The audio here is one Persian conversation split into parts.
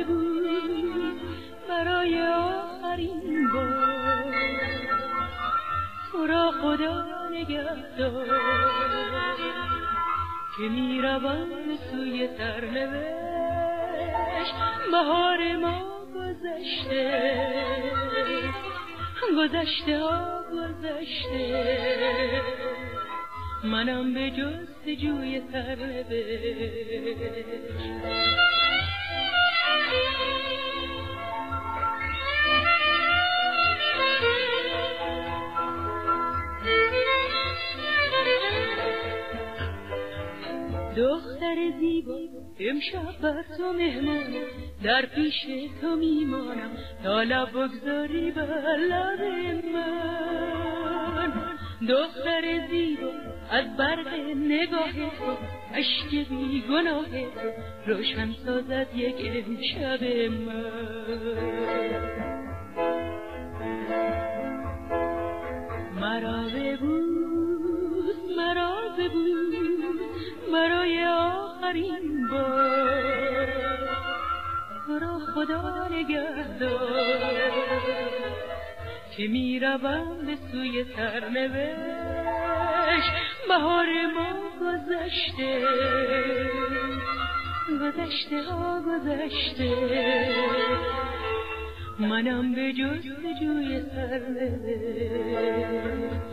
ببوس برای آخرین بار، تو را خدا نگهدار که میروم به سوی سرنوشت. بهار ما گذشته، گذشته ها گذشته، منم به جستجوی سرنوشت. دختر زیبا امشب بر تو مهمان، در پیش تو میمانم تا لب بگذاری بر لب من. دختر زیبا از برق نگاه تو، اشک بی گناه تو روشن سازد یک امشب من. مرا ببوس مرا ببوس برای آخرین بار، تو را خدا نگهدار که میروم به سوی سرنوشت. بهار ما گذشته، گذشته ها گذشته، منم به جستجوی سرنوشت.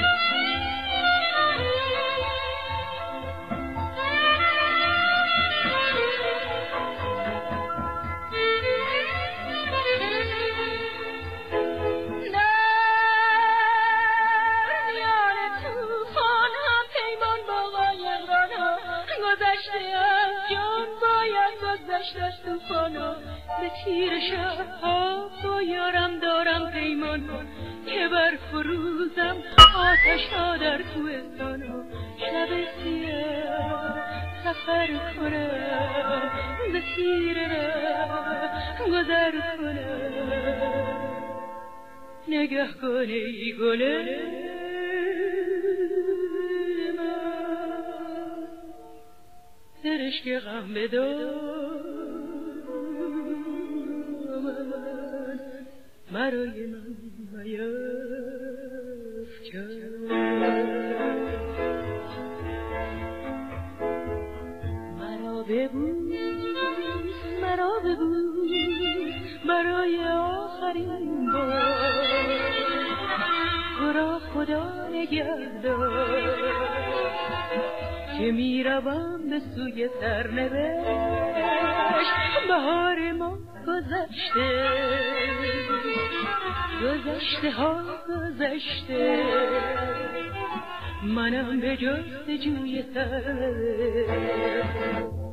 از توفانا به تیر شبها با یارم دارم پیمان، که بر فروزم آتش ها در کوهستانا. شب سیاه سفر کنم به تیر ره گذر کنم. نگه کن ای گل من، سرشک غم بدار برای من میفکن. مرا ببوس مرا ببوس برای آخرین بار، تو را خدا نگهدار که میروم به سوی سرنوشت. بهار ما گذشته، گذشته ها گذشته، منم به جستجوی سرنوشت.